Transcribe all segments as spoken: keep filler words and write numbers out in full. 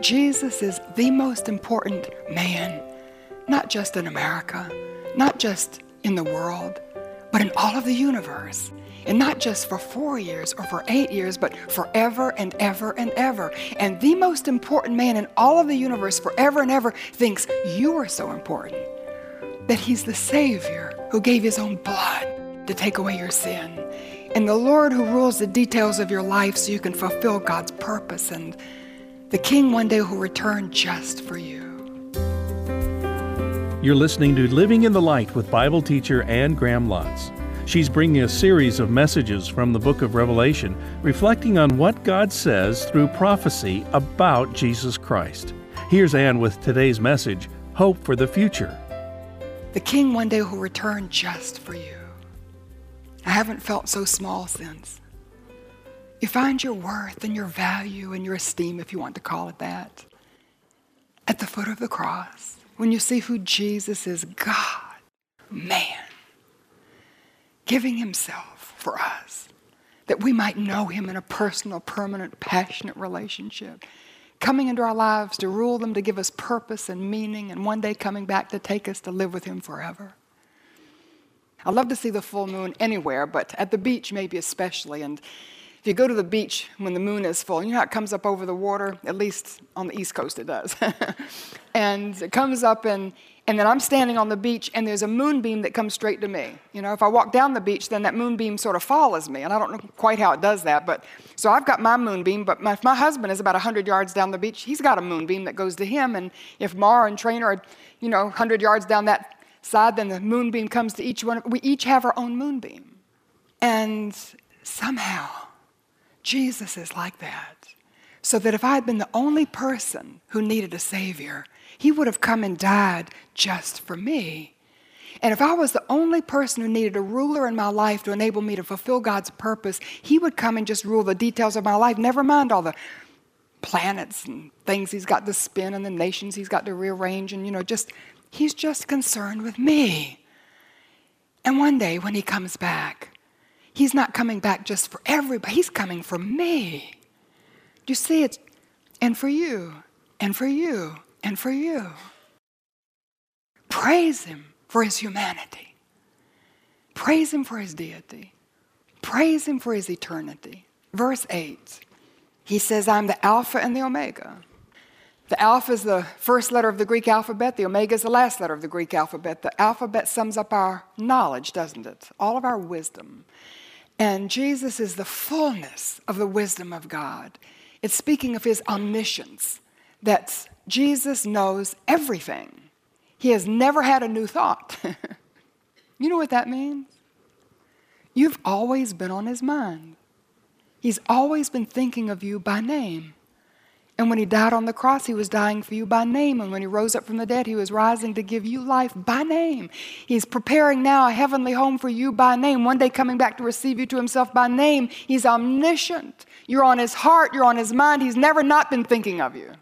Jesus is the most important man, not just in America, not just in the world, but in all of the universe. And not just for four years or for eight years, but forever and ever and ever. And the most important man in all of the universe forever and ever thinks you are so important that he's the Savior who gave his own blood to take away your sin. And the Lord who rules the details of your life so you can fulfill God's purpose. And the King one day will return just for you. You're listening to Living in the Light with Bible teacher Anne Graham Lotz. She's bringing a series of messages from the book of Revelation, reflecting on what God says through prophecy about Jesus Christ. Here's Anne with today's message, Hope for the Future. The King one day will return just for you. I haven't felt so small since. You find your worth and your value and your esteem, if you want to call it that, at the foot of the cross, when you see who Jesus is, God, man, giving himself for us, that we might know him in a personal, permanent, passionate relationship, coming into our lives to rule them, to give us purpose and meaning, and one day coming back to take us to live with him forever. I love to see the full moon anywhere, but at the beach maybe especially. And if you go to the beach when the moon is full, you know how it comes up over the water? At least on the East Coast it does. And it comes up, and, and then I'm standing on the beach, and there's a moonbeam that comes straight to me. You know, if I walk down the beach, then that moonbeam sort of follows me, and I don't know quite how it does that. But so I've got my moonbeam, but my, if my husband is about one hundred yards down the beach, he's got a moonbeam that goes to him. And if Mara and Trainer are, you know, one hundred yards down that side, then the moonbeam comes to each one. We each have our own moonbeam. And somehow, Jesus is like that. So that if I had been the only person who needed a Savior, he would have come and died just for me. And if I was the only person who needed a ruler in my life to enable me to fulfill God's purpose, he would come and just rule the details of my life, never mind all the planets and things he's got to spin and the nations he's got to rearrange, and, you know, just, he's just concerned with me. And one day when he comes back, he's not coming back just for everybody, he's coming for me. Do you see it? And for you, and for you, and for you. Praise him for his humanity. Praise him for his deity. Praise him for his eternity. Verse eight, he says, I'm the Alpha and the Omega. The Alpha is the first letter of the Greek alphabet. The Omega is the last letter of the Greek alphabet. The alphabet sums up our knowledge, doesn't it? All of our wisdom. And Jesus is the fullness of the wisdom of God. It's speaking of his omniscience, that Jesus knows everything. He has never had a new thought. You know what that means? You've always been on his mind. He's always been thinking of you by name. And when he died on the cross, he was dying for you by name. And when he rose up from the dead, he was rising to give you life by name. He's preparing now a heavenly home for you by name, one day coming back to receive you to himself by name. He's omniscient. You're on his heart. You're on his mind. He's never not been thinking of you.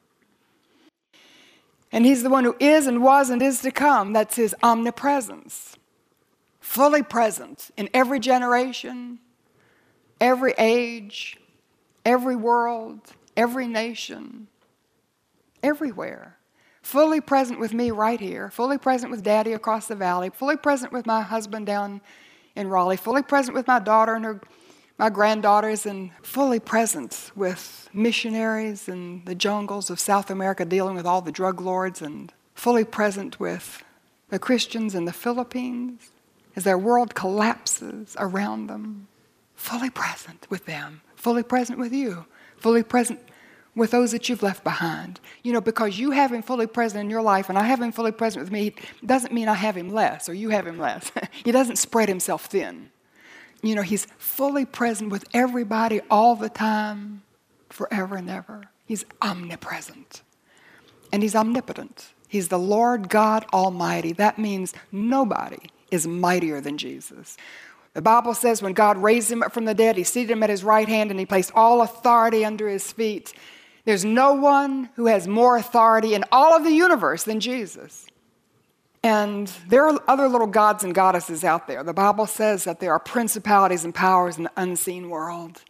And he's the one who is and was and is to come. That's his omnipresence. Fully present in every generation, every age, every world, every nation, everywhere. Fully present with me right here, fully present with Daddy across the valley, fully present with my husband down in Raleigh, fully present with my daughter and her, my granddaughters, and fully present with missionaries in the jungles of South America dealing with all the drug lords, and fully present with the Christians in the Philippines as their world collapses around them. Fully present with them, fully present with you. Fully present with those that you've left behind. You know, because you have him fully present in your life and I have him fully present with me, doesn't mean I have him less or you have him less. He doesn't spread himself thin. You know, he's fully present with everybody all the time, forever and ever. He's omnipresent. And he's omnipotent. He's the Lord God Almighty. That means nobody is mightier than Jesus. The Bible says when God raised him up from the dead, he seated him at his right hand and he placed all authority under his feet. There's no one who has more authority in all of the universe than Jesus. And there are other little gods and goddesses out there. The Bible says that there are principalities and powers in the unseen world.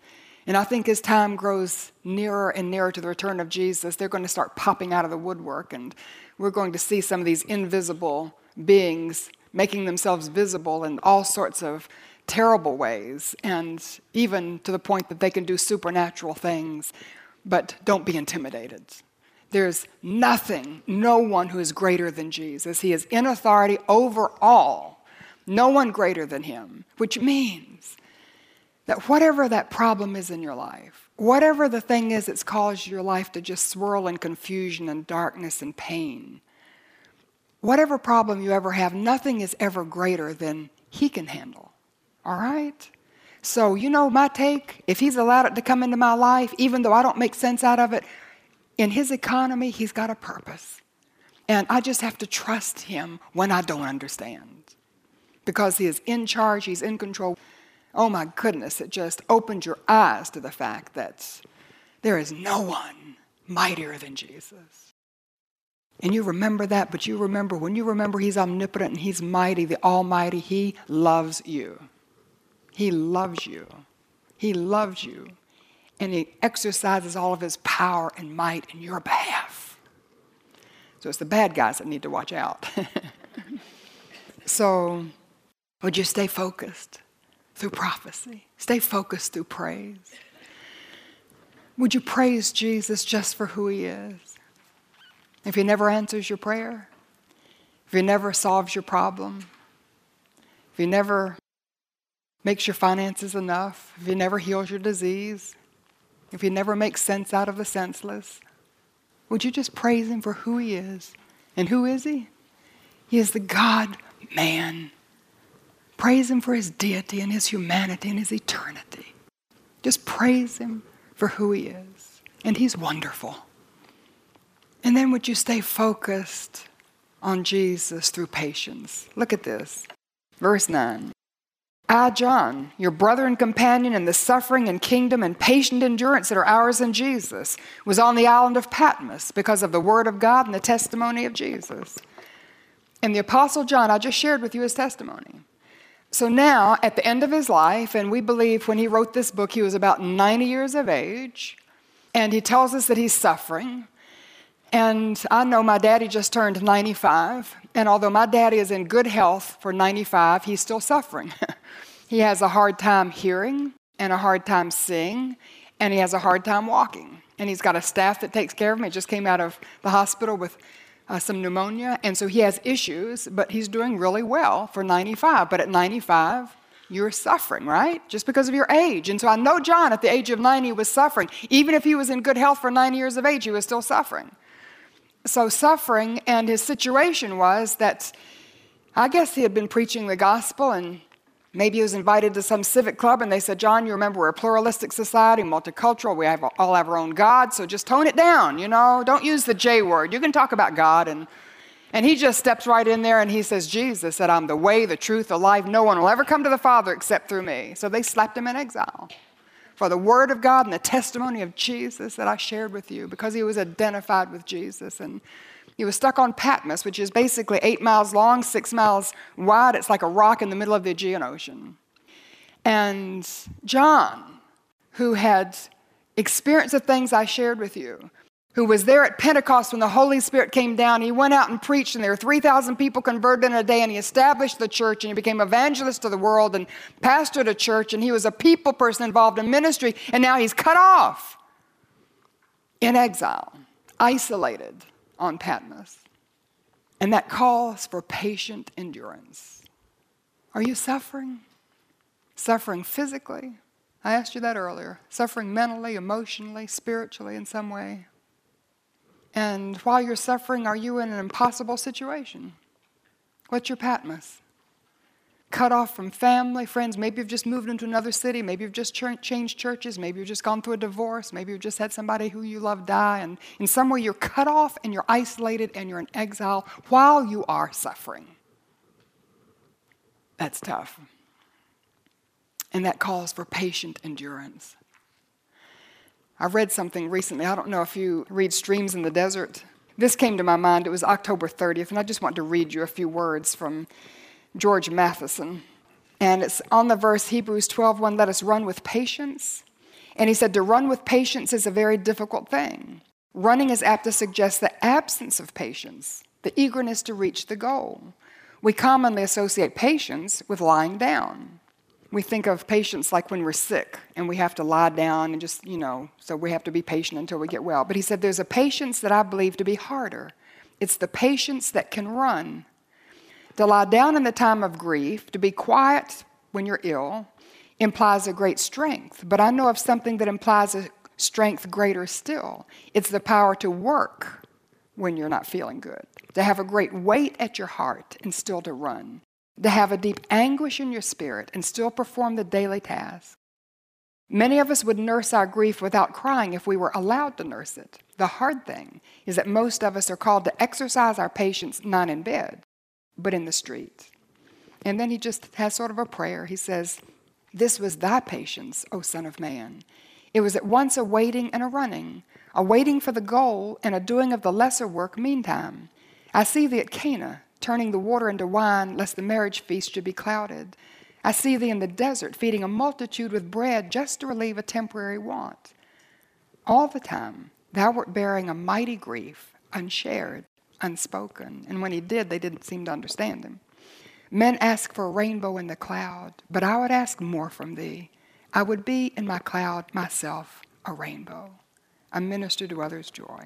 And I think as time grows nearer and nearer to the return of Jesus, they're going to start popping out of the woodwork, and we're going to see some of these invisible beings making themselves visible in all sorts of terrible ways, and even to the point that they can do supernatural things. But don't be intimidated. There's nothing, no one who is greater than Jesus. He is in authority over all. No one greater than him, which means that whatever that problem is in your life, whatever the thing is that's caused your life to just swirl in confusion and darkness and pain, whatever problem you ever have, nothing is ever greater than he can handle. All right? So, you know my take, if he's allowed it to come into my life, even though I don't make sense out of it, in his economy, he's got a purpose. And I just have to trust him when I don't understand. Because he is in charge, he's in control. Oh my goodness, it just opened your eyes to the fact that there is no one mightier than Jesus. And you remember that, but you remember, when you remember he's omnipotent and he's mighty, the Almighty, he loves you. He loves you. He loves you. And he exercises all of his power and might in your behalf. So it's the bad guys that need to watch out. So would you stay focused through prophecy? Stay focused through praise. Would you praise Jesus just for who he is? If he never answers your prayer, if he never solves your problem, if he never makes your finances enough, if he never heals your disease, if he never makes sense out of the senseless, would you just praise him for who he is? And who is he? He is the God-man. Praise him for his deity and his humanity and his eternity. Just praise him for who he is. And he's wonderful. And then would you stay focused on Jesus through patience? Look at this. Verse nine. I, John, your brother and companion in the suffering and kingdom and patient endurance that are ours in Jesus, was on the island of Patmos because of the word of God and the testimony of Jesus. And the Apostle John, I just shared with you his testimony. So now, at the end of his life, and we believe when he wrote this book, he was about ninety years of age, and he tells us that he's suffering. And I know my daddy just turned ninety-five, and although my daddy is in good health for ninety-five, he's still suffering. He has a hard time hearing and a hard time seeing, and he has a hard time walking. And he's got a staff that takes care of him. He just came out of the hospital with uh, some pneumonia, and so he has issues, but he's doing really well for ninety-five. But at ninety-five, you're suffering, right? Just because of your age. And so I know John at the age of ninety was suffering. Even if he was in good health for ninety years of age, he was still suffering. So suffering, and his situation was that I guess he had been preaching the gospel, and maybe he was invited to some civic club, and they said, John, you remember we're a pluralistic society, multicultural, we have, all have our own God, so just tone it down, you know, don't use the J word. You can talk about God. And, and he just steps right in there and he says, Jesus said, I'm the way, the truth, the life. No one will ever come to the Father except through me. So they slapped him in exile for the word of God and the testimony of Jesus that I shared with you, because he was identified with Jesus. And he was stuck on Patmos, which is basically eight miles long, six miles wide. It's like a rock in the middle of the Aegean Ocean. And John, who had experienced the things I shared with you, who was there at Pentecost when the Holy Spirit came down, he went out and preached, and there were three thousand people converted in a day, and he established the church, and he became evangelist to the world and pastored a church, and he was a people person involved in ministry, and now he's cut off in exile, isolated on Patmos. And that calls for patient endurance. Are you suffering? Suffering physically? I asked you that earlier. Suffering mentally, emotionally, spiritually in some way. And while you're suffering, are you in an impossible situation? What's your Patmos? Cut off from family, friends. Maybe you've just moved into another city. Maybe you've just ch- changed churches. Maybe you've just gone through a divorce. Maybe you've just had somebody who you love die. And in some way you're cut off and you're isolated and you're in exile while you are suffering. That's tough. And that calls for patient endurance. I read something recently. I don't know if you read Streams in the Desert. This came to my mind. It was October thirtieth, and I just want to read you a few words from George Matheson. And it's on the verse Hebrews twelve one, let us run with patience And he said to run with patience is a very difficult thing. Running is apt to suggest the absence of patience, the eagerness to reach the goal. We commonly associate patience with lying down. We think of patience like when we're sick and we have to lie down and just, you know, so we have to be patient until we get well. But he said there's a patience that I believe to be harder. It's the patience that can run. To lie down in the time of grief, to be quiet when you're ill, implies a great strength. But I know of something that implies a strength greater still. It's the power to work when you're not feeling good, to have a great weight at your heart and still to run, to have a deep anguish in your spirit and still perform the daily task. Many of us would nurse our grief without crying if we were allowed to nurse it. The hard thing is that most of us are called to exercise our patience not in bed, but in the street. And then he just has sort of a prayer. He says, "This was thy patience, O Son of Man. It was at once a waiting and a running, a waiting for the goal and a doing of the lesser work meantime. I see thee at Cana, turning the water into wine, lest the marriage feast should be clouded. I see thee in the desert, feeding a multitude with bread just to relieve a temporary want. All the time, thou wert bearing a mighty grief, unshared, unspoken." And when he did, they didn't seem to understand him. "Men ask for a rainbow in the cloud, but I would ask more from thee. I would be in my cloud myself a rainbow, a minister to others' joy."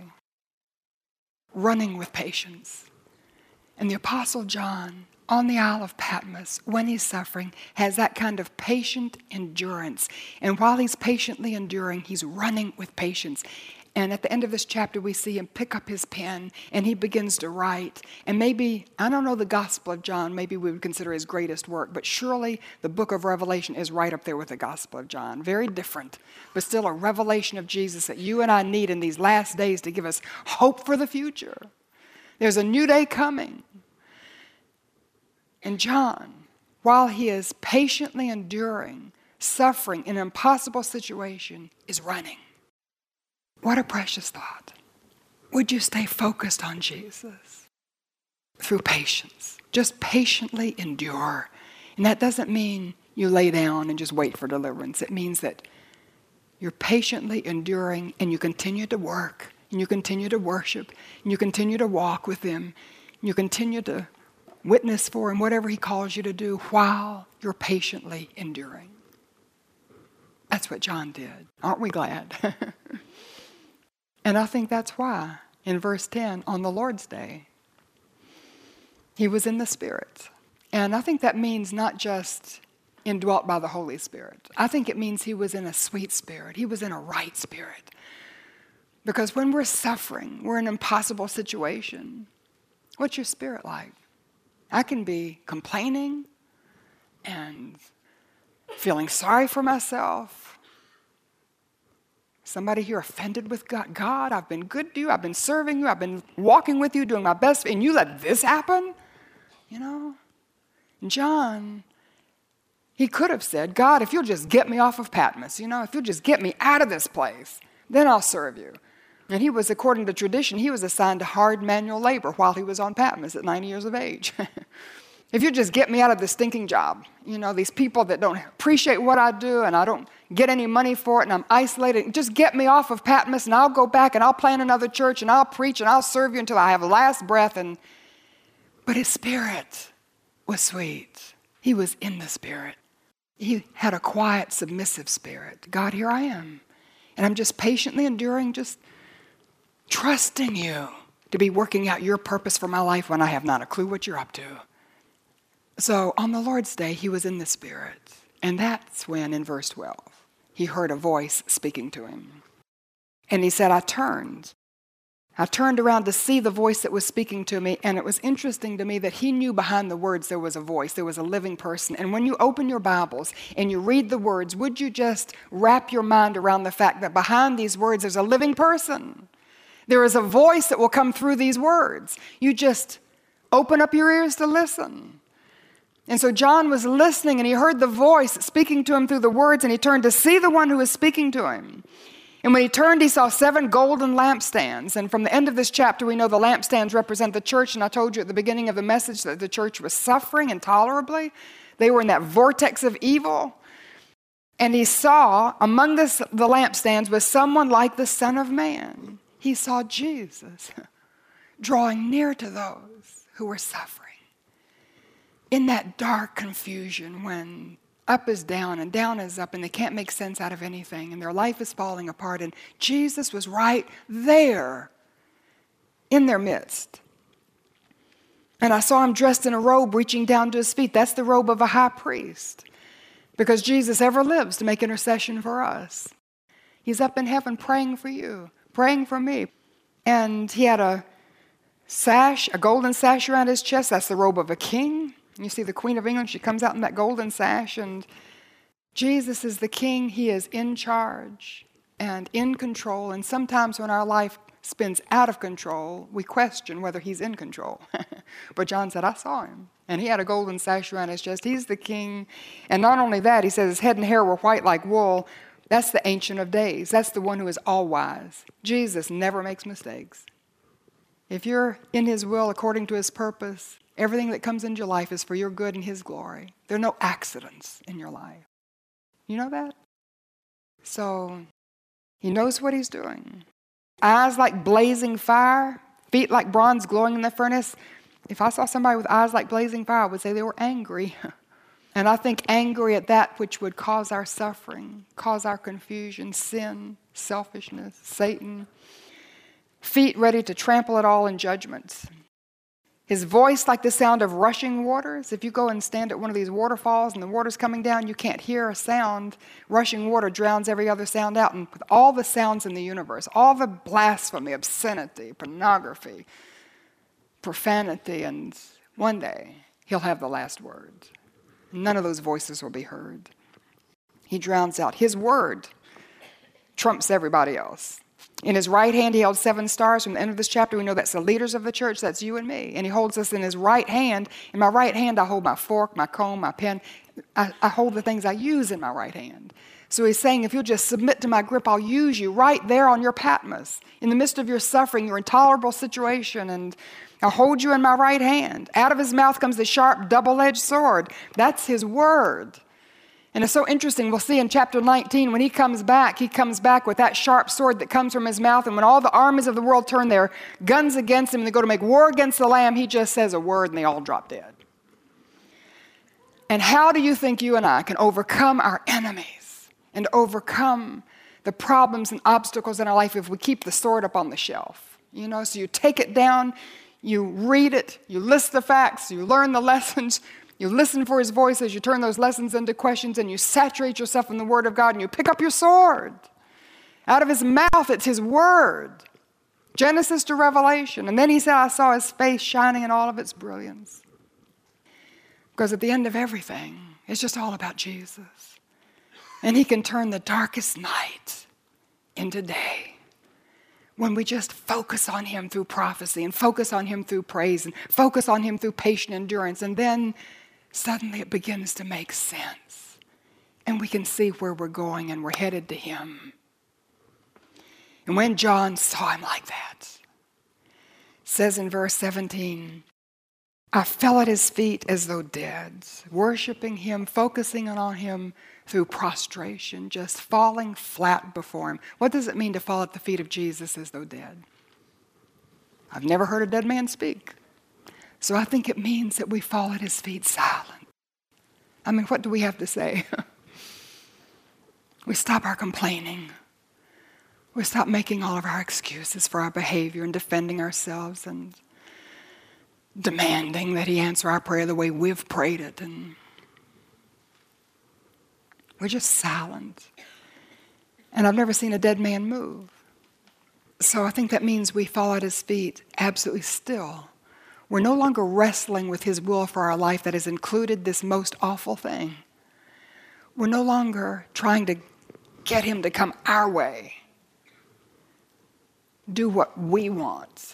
Running with patience. And the Apostle John, on the Isle of Patmos, when he's suffering, has that kind of patient endurance. And while he's patiently enduring, he's running with patience. And at the end of this chapter, we see him pick up his pen and he begins to write. And maybe, I don't know the Gospel of John, maybe we would consider his greatest work, but surely the book of Revelation is right up there with the Gospel of John. Very different, but still a revelation of Jesus that you and I need in these last days to give us hope for the future. There's a new day coming. And John, while he is patiently enduring, suffering in an impossible situation, is running. What a precious thought. Would you stay focused on Jesus through patience? Just patiently endure. And that doesn't mean you lay down and just wait for deliverance. It means that you're patiently enduring and you continue to work and you continue to worship and you continue to walk with him. And you continue to witness for him, whatever he calls you to do, while you're patiently enduring. That's what John did. Aren't we glad? And I think that's why, in verse ten, on the Lord's Day, he was in the Spirit. And I think that means not just indwelt by the Holy Spirit. I think it means he was in a sweet spirit. He was in a right spirit. Because when we're suffering, we're in an impossible situation. What's your spirit like? I can be complaining and feeling sorry for myself. Somebody here offended with God. God, I've been good to you. I've been serving you. I've been walking with you, doing my best. And you let this happen? You know? John, he could have said, "God, if you'll just get me off of Patmos, you know, if you'll just get me out of this place, then I'll serve you." And he was, according to tradition, he was assigned to hard manual labor while he was on Patmos at ninety years of age. If you just get me out of this stinking job, you know, these people that don't appreciate what I do and I don't get any money for it and I'm isolated, just get me off of Patmos and I'll go back and I'll plant another church and I'll preach and I'll serve you until I have a last breath. And But his spirit was sweet. He was in the Spirit. He had a quiet, submissive spirit. God, here I am. And I'm just patiently enduring, just trusting you to be working out your purpose for my life when I have not a clue what you're up to. So on the Lord's Day, he was in the Spirit. And that's when, in verse twelve, he heard a voice speaking to him. And he said, I turned. I turned around to see the voice that was speaking to me. And it was interesting to me that he knew behind the words there was a voice. There was a living person. And when you open your Bibles and you read the words, would you just wrap your mind around the fact that behind these words there's a living person? There is a voice that will come through these words. You just open up your ears to listen. And so John was listening and he heard the voice speaking to him through the words, and he turned to see the one who was speaking to him. And when he turned, he saw seven golden lampstands. And from the end of this chapter, we know the lampstands represent the church. And I told you at the beginning of the message that the church was suffering intolerably. They were in that vortex of evil. And he saw among the, the lampstands was someone like the Son of Man. He saw Jesus drawing near to those who were suffering. In that dark confusion when up is down and down is up and they can't make sense out of anything and their life is falling apart, and Jesus was right there in their midst. And I saw him dressed in a robe reaching down to his feet. That's the robe of a high priest, because Jesus ever lives to make intercession for us. He's up in heaven praying for you, praying for me. And he had a sash, a golden sash around his chest. That's the robe of a king. You see the Queen of England, she comes out in that golden sash, and Jesus is the king. He is in charge and in control. And sometimes when our life spins out of control, we question whether he's in control. But John said, I saw him. And he had a golden sash around his chest. He's the king. And not only that, he says his head and hair were white like wool. That's the Ancient of Days. That's the one who is all wise. Jesus never makes mistakes. If you're in his will according to his purpose, everything that comes into your life is for your good and his glory. There are no accidents in your life. You know that? So he knows what he's doing. Eyes like blazing fire, feet like bronze glowing in the furnace. If I saw somebody with eyes like blazing fire, I would say they were angry. And I think angry at that which would cause our suffering, cause our confusion, sin, selfishness, Satan. Feet ready to trample it all in judgment. His voice like the sound of rushing waters. If you go and stand at one of these waterfalls and the water's coming down, you can't hear a sound. Rushing water drowns every other sound out. And with all the sounds in the universe, all the blasphemy, obscenity, pornography, profanity, and one day he'll have the last word. None of those voices will be heard. He drowns out. His word trumps everybody else. In his right hand, he held seven stars. From the end of this chapter, we know that's the leaders of the church. That's you and me. And he holds us in his right hand. In my right hand, I hold my fork, my comb, my pen. I, I hold the things I use in my right hand. So he's saying, if you'll just submit to my grip, I'll use you right there on your Patmos. In the midst of your suffering, your intolerable situation, and I'll hold you in my right hand. Out of his mouth comes the sharp, double-edged sword. That's his word. And it's so interesting. We'll see in chapter nineteen, when he comes back, he comes back with that sharp sword that comes from his mouth. And when all the armies of the world turn their guns against him and they go to make war against the Lamb, he just says a word and they all drop dead. And how do you think you and I can overcome our enemies and overcome the problems and obstacles in our life if we keep the sword up on the shelf? You know, so you take it down, you read it, you list the facts, you learn the lessons, you listen for his voice as you turn those lessons into questions, and you saturate yourself in the Word of God, and you pick up your sword. Out of his mouth, it's his word. Genesis to Revelation. And then he said, I saw his face shining in all of its brilliance. Because at the end of everything, it's just all about Jesus. And he can turn the darkest night into day. When we just focus on him through prophecy and focus on him through praise and focus on him through patient endurance, and then suddenly it begins to make sense. And we can see where we're going and we're headed to him. And when John saw him like that, it says in verse seventeen, I fell at his feet as though dead, worshiping him, focusing on him through prostration, just falling flat before him. What does it mean to fall at the feet of Jesus as though dead? I've never heard a dead man speak. So I think it means that we fall at his feet silent. I mean, what do we have to say? We stop our complaining. We stop making all of our excuses for our behavior and defending ourselves and demanding that he answer our prayer the way we've prayed it. And we're just silent. And I've never seen a dead man move. So I think that means we fall at his feet absolutely still. We're no longer wrestling with his will for our life that has included this most awful thing. We're no longer trying to get him to come our way, do what we want,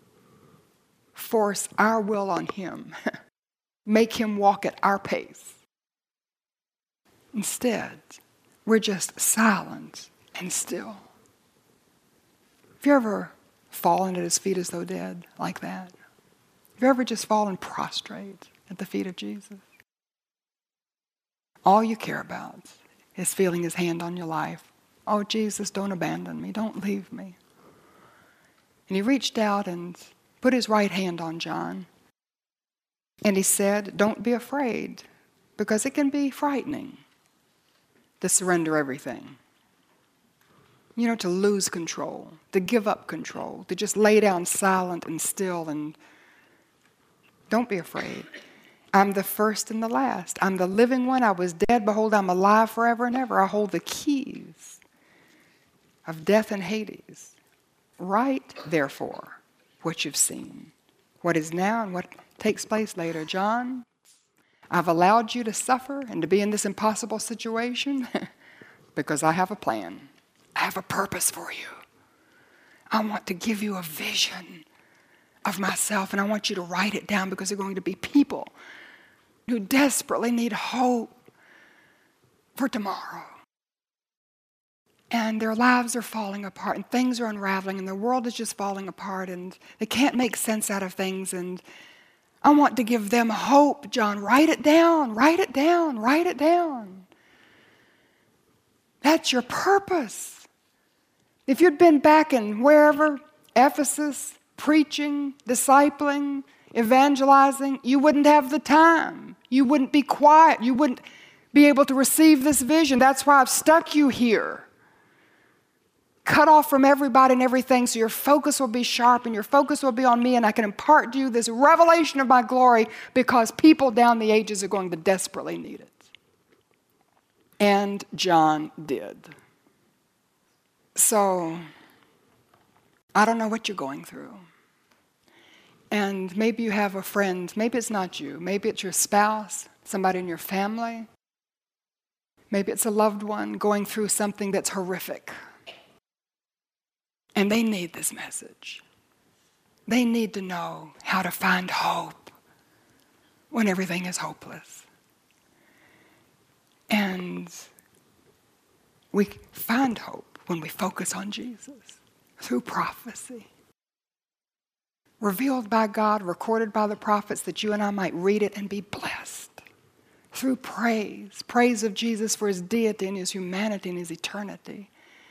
force our will on him, make him walk at our pace. Instead, we're just silent and still. Have you ever fallen at his feet as though dead like that? Have you ever just fallen prostrate at the feet of Jesus? All you care about is feeling his hand on your life. Oh, Jesus, don't abandon me. Don't leave me. And he reached out and put his right hand on John. And he said, don't be afraid, because it can be frightening to surrender everything. You know, to lose control, to give up control, to just lay down silent and still, and don't be afraid. I'm the first and the last. I'm the living one. I was dead. Behold, I'm alive forever and ever. I hold the keys of death and Hades. Write, therefore, what you've seen, what is now and what takes place later. John, I've allowed you to suffer and to be in this impossible situation because I have a plan. I have a purpose for you. I want to give you a vision of myself, and I want you to write it down, because there are going to be people who desperately need hope for tomorrow. And their lives are falling apart, and things are unraveling, and their world is just falling apart, and they can't make sense out of things. And I want to give them hope. John, write it down, write it down, write it down. That's your purpose. If you'd been back in wherever, Ephesus, preaching, discipling, evangelizing, you wouldn't have the time. You wouldn't be quiet. You wouldn't be able to receive this vision. That's why I've stuck you here. Cut off from everybody and everything, so your focus will be sharp and your focus will be on me, and I can impart to you this revelation of my glory, because people down the ages are going to desperately need it. And John did. So, I don't know what you're going through. And maybe you have a friend, maybe it's not you, maybe it's your spouse, somebody in your family. Maybe it's a loved one going through something that's horrific. And they need this message. They need to know how to find hope when everything is hopeless. And we find hope when we focus on Jesus through prophecy. Revealed by God, recorded by the prophets, that you and I might read it and be blessed. Through praise, praise of Jesus for his deity and his humanity and his eternity.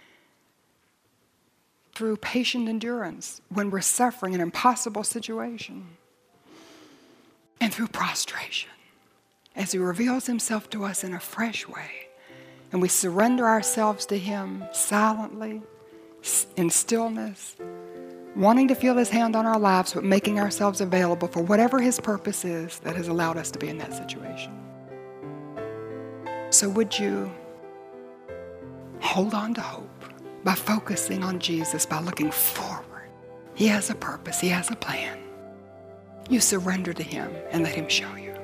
Through patient endurance when we're suffering an impossible situation. And through prostration, as he reveals himself to us in a fresh way, and we surrender ourselves to him silently, in stillness, wanting to feel his hand on our lives, but making ourselves available for whatever his purpose is that has allowed us to be in that situation. So would you hold on to hope by focusing on Jesus, by looking forward. He has a purpose. He has a plan. You surrender to him and let him show you.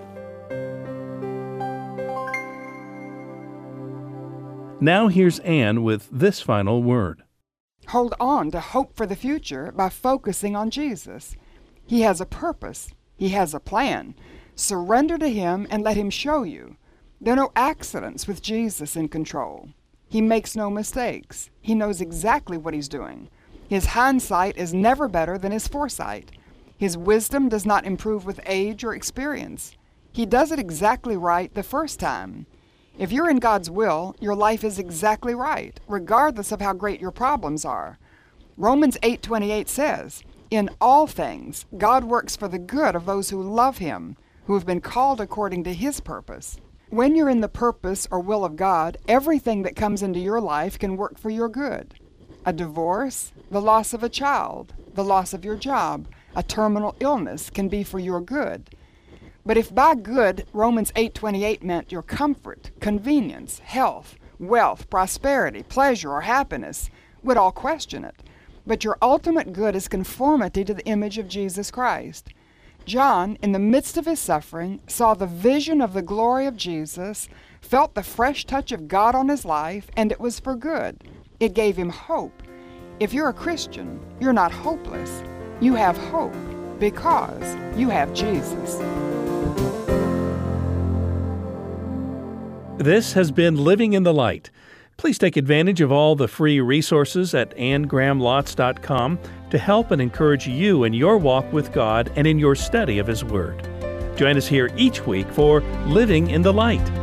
Now here's Anne with this final word. Hold on to hope for the future by focusing on Jesus. He has a purpose. He has a plan. Surrender to him and let him show you. There are no accidents with Jesus in control. He makes no mistakes. He knows exactly what he's doing. His hindsight is never better than his foresight. His wisdom does not improve with age or experience. He does it exactly right the first time. If you're in God's will, your life is exactly right, regardless of how great your problems are. Romans eight twenty-eight says, "In all things, God works for the good of those who love him, who have been called according to his purpose." When you're in the purpose or will of God, everything that comes into your life can work for your good. A divorce, the loss of a child, the loss of your job, a terminal illness can be for your good. But if by good, Romans eight twenty-eight meant your comfort, convenience, health, wealth, prosperity, pleasure, or happiness, we'd all question it. But your ultimate good is conformity to the image of Jesus Christ. John, in the midst of his suffering, saw the vision of the glory of Jesus, felt the fresh touch of God on his life, and it was for good. It gave him hope. If you're a Christian, you're not hopeless. You have hope because you have Jesus. This has been Living in the Light. Please take advantage of all the free resources at anne graham lotz dot com to help and encourage you in your walk with God and in your study of His Word. Join us here each week for Living in the Light.